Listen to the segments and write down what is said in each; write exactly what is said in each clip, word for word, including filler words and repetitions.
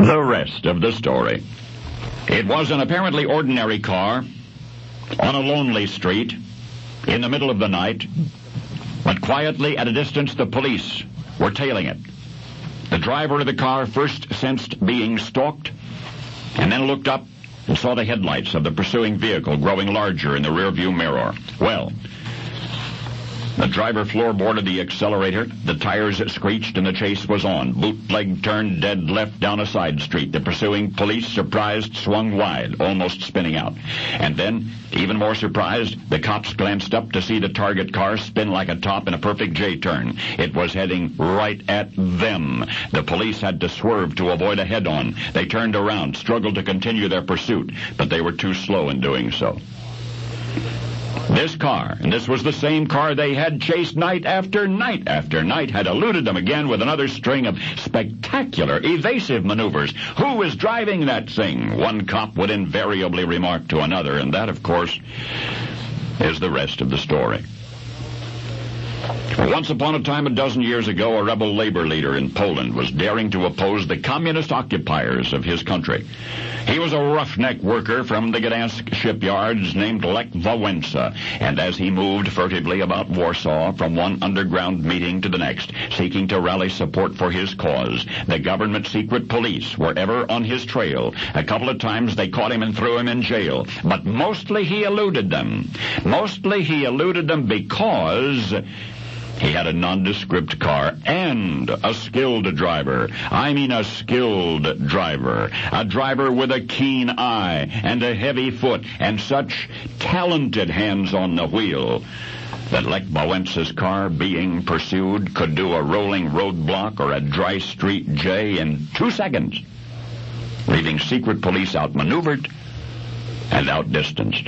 The rest of the story. It was an apparently ordinary car on a lonely street in the middle of the night, but quietly at a distance the police were tailing it. The driver of the car first sensed being stalked and then looked up and saw the headlights of the pursuing vehicle growing larger in the rearview mirror. Well, the driver floorboarded the accelerator, the tires screeched, and the chase was on. Bootleg turned dead left down a side street. The pursuing police, surprised, swung wide, almost spinning out. And then, even more surprised, the cops glanced up to see the target car spin like a top in a perfect J-turn. It was heading right at them. The police had to swerve to avoid a head-on. They turned around, struggled to continue their pursuit, but they were too slow in doing so. This car, and this was the same car they had chased night after night after night, had eluded them again with another string of spectacular, evasive maneuvers. Who was driving that thing? One cop would invariably remark to another, and that, of course, is the rest of the story. Once upon a time, a dozen years ago, a rebel labor leader in Poland was daring to oppose the communist occupiers of his country. He was a roughneck worker from the Gdansk shipyards named Lech Wałęsa, and as he moved furtively about Warsaw from one underground meeting to the next, seeking to rally support for his cause, the government secret police were ever on his trail. A couple of times they caught him and threw him in jail, but mostly he eluded them. Mostly he eluded them because he had a nondescript car and a skilled driver. I mean a skilled driver. A driver with a keen eye and a heavy foot and such talented hands on the wheel that Lech Wałęsa's car, being pursued, could do a rolling roadblock or a dry street J in two seconds, leaving secret police outmaneuvered and outdistanced.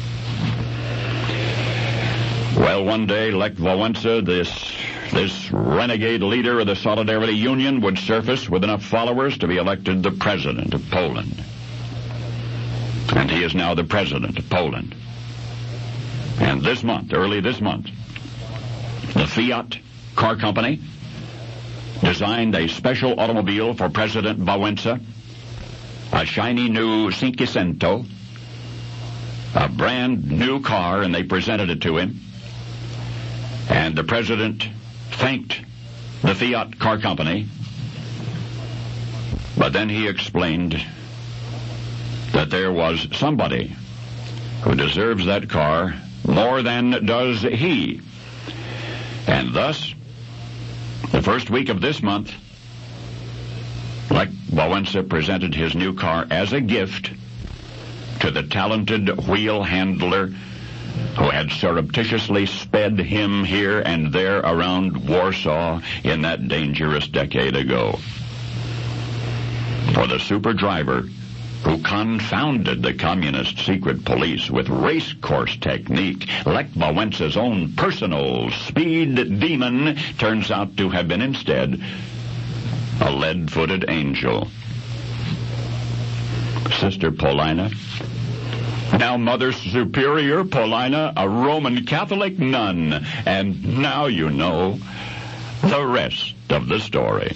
Well, one day, Lech Wałęsa, this this renegade leader of the Solidarity Union, would surface with enough followers to be elected the president of Poland. And he is now the president of Poland. And this month, early this month, the Fiat car company designed a special automobile for President Wałęsa, a shiny new Cinquecento, a brand new car, and they presented it to him. And the president thanked the Fiat car company, but then he explained that there was somebody who deserves that car more than does he. And thus, the first week of this month, Lech Wałęsa presented his new car as a gift to the talented wheel handler who had surreptitiously sped him here and there around Warsaw in that dangerous decade ago. For the super driver who confounded the communist secret police with race course technique, Lech Wałęsa's own personal speed demon turns out to have been instead a lead-footed angel. Sister Paulina, now Mother Superior Paulina, a Roman Catholic nun. And now you know the rest of the story.